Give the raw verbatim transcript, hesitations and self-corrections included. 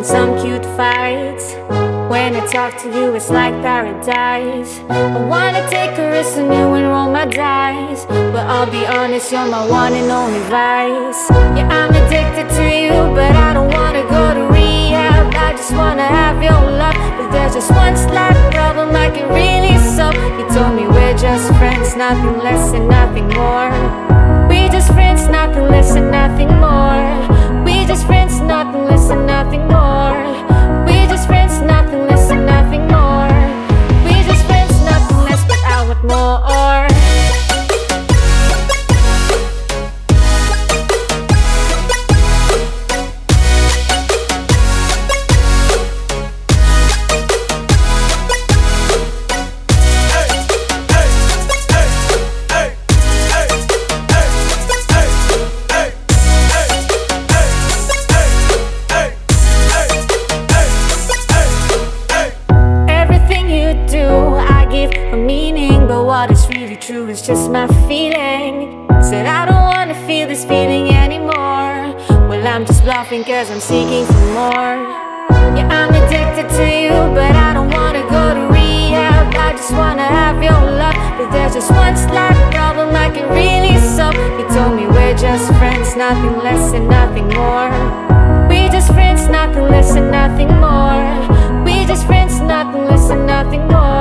some cute fights. When I talk to you, it's like paradise. I wanna take a risk on you and roll my dice, but I'll be honest, you're my one and only vice. Yeah, I'm addicted to you, but I don't wanna go to rehab. I just wanna have your love, but there's just one slight problem I can really solve. You told me we're just friends, nothing less and nothing more. We just friends, nothing less and nothing more. We just friends, nothing less and nothing more. We just friends, nothing less and nothing more. We just friends, nothing less, but I want more. What is really true is just my feeling. Said I don't wanna feel this feeling anymore. Well, I'm just bluffing cause I'm seeking for more. Yeah, I'm addicted to you, but I don't wanna go to rehab. I just wanna have your love, but there's just one slight problem I can really solve. You told me we're just friends, nothing less and nothing more. We just friends, nothing less and nothing more. We just friends, nothing less and nothing more.